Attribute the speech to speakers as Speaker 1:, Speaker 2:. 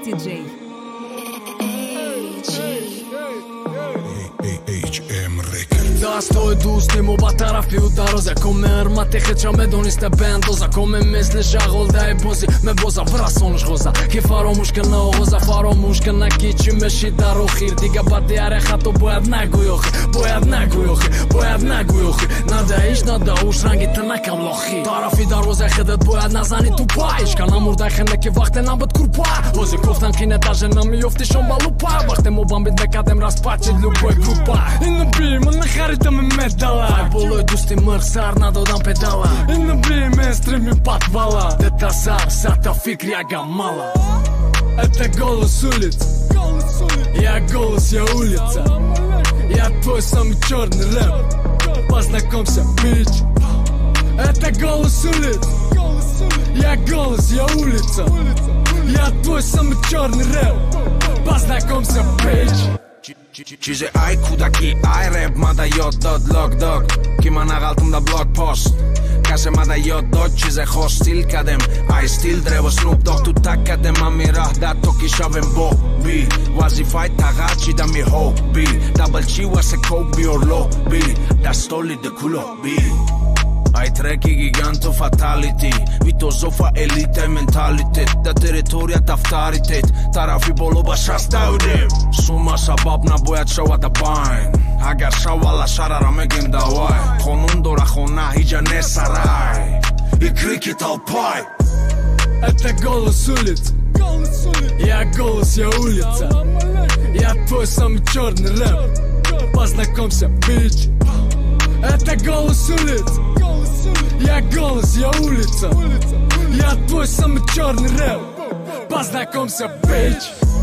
Speaker 1: DJ.
Speaker 2: Da sto e du stimo batara fiu da roze Come armate heqa me do niste bendoza Come misli shagol da e bozi Me boza vrason shgoza Ki faro mushkel na oghoza Faro mushkel na kiqi me shida rokhir Diga bati are khato boyad nagu yohi Boyad nagu yohi Boyad nagu yohi Nada ish nada ush rangi të na kam lohi Tarafi da roze khidet boyad nazani tu pa Ishka na murda khende ki vakte na bët kur pa Ozi koftan kine taje na mi jofti shon balu pa Vakte mo bambit me kadem rast pa që lupo e grupa Në bimë në kharit me medala Faj boloj dusti mërësar na do dam pedala Në bimë e strimi pat vala Dhe ta sar sa ta fikri aga mala E te gollës ulic Ja gollës ja ulica Ja tvoj sam I qor në rap Pas në kom se bitch E te gollës ulic Ja gollës ja ulica Ja tvoj sam I qor në rap Pas në kom se bitch
Speaker 3: Qize aj kuda ki aj rap Mada jo dot log dog Kima na galtëm da blog post Kase mada jo dot qize ho stil kadem Aj stil drevo Snoop Dogg Tu tak kadem a mi rah da to kishavem bo bi Wazi fight ta gaci da mi ho bi Da balqiwa se Kobe or lo bi Da stoli de kulo bi Aj treki giganto fatality Vito zofa elite mentalitet Da teritoria taftaritet Tarafi bolo bashas da udim Suma sabab na boyat shawa da bajn Agar shawa la sharara me gem da waj Khonun dora khona hija ne saraj I krikit al paj
Speaker 2: E te gollës ulic Ja gollës ja ulica Ja tvoj sam I qor në rap Pas në kom se bitch E te gollës ulic Ja gollës ja ulica Ja tvoj sam I qor në rap Pas në kom se bitch